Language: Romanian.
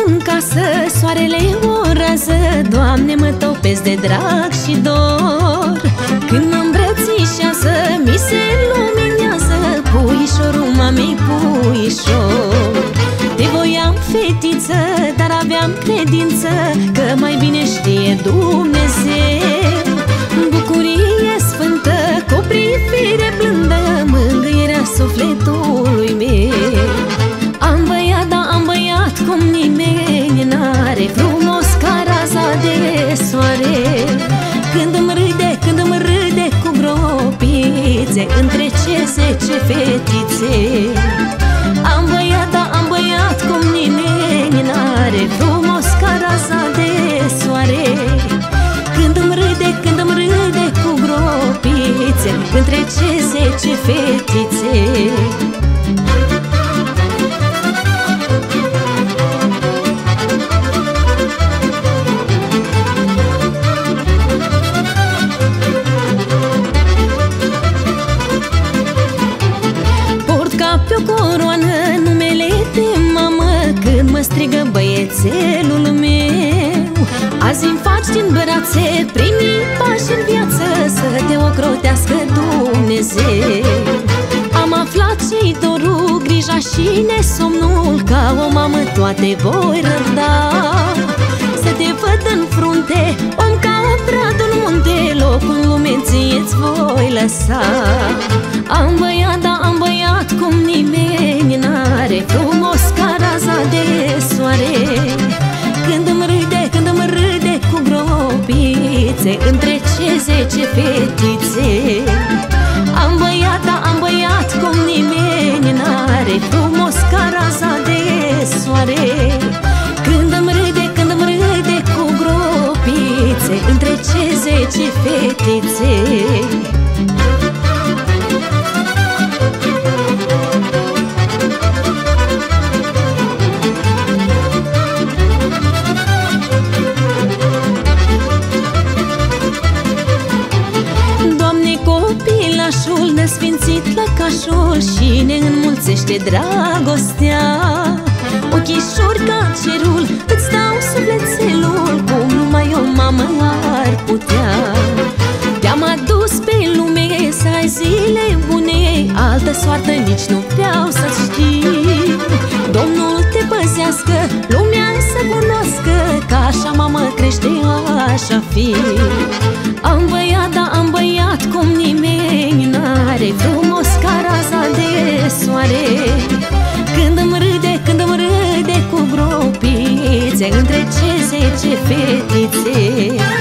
în casă, soarele o rază, Doamne, mă topesc de drag și dor. Când mă îmbrățișează, mi se luminează puișorul mamei, puișor. Te voiam fetiță, dar aveam credință că mai bine știe Dumnezeu. Bucurie sfântă, cu o privire blândă, mângâierea sufletului meu. Am băiat, da, am băiat cum nimeni n-are, frumos ca raza de soare. Când îmi râde cu gropițe, între ce 10 fetițe. Am băiat, da, am băiat cum nimeni n-are, frumos ca raza de soare. Când îmi râde cu gropițe, între ce 10 fetițe. Pe o coroană numele de mamă, când mă strigă băiețelul meu. Azi-mi faci din brațe primii pași în viață, să te ocrotească Dumnezeu. Am aflat ce-i dorul, grija și nesomnul, ca o mamă toate voi răbda. Să te văd în frunte, om ca un bradul munte, locul în lume ție-ți voi lăsa. Am băiat, da, am băiat cum nimeni n-are, frumos ca raza de soare. Când îmi râde cu gropițe, între ce 10 fetițe. Am băiat, da, am băiat cum nimeni n-are, frumos ca raza de soare. Când îmi râde cu gropițe, între ce 10 fetițe. Nesfințit lăcașul și ne înmulțește dragostea. Ochișori ca cerul, îți dau sufletelul, cum numai o mamă ar putea. Te-am adus pe lume să ai zile bune, altă soartă nici nu vreau să știi. Domnul te păzească, lumea să cunoască, că așa mamă crește, așa fi. Am băiat, da, am băiat cum nimeni n-are, frumos ca raza de soare. Când îmi râde cu gropițe, între ce 10 fetițe.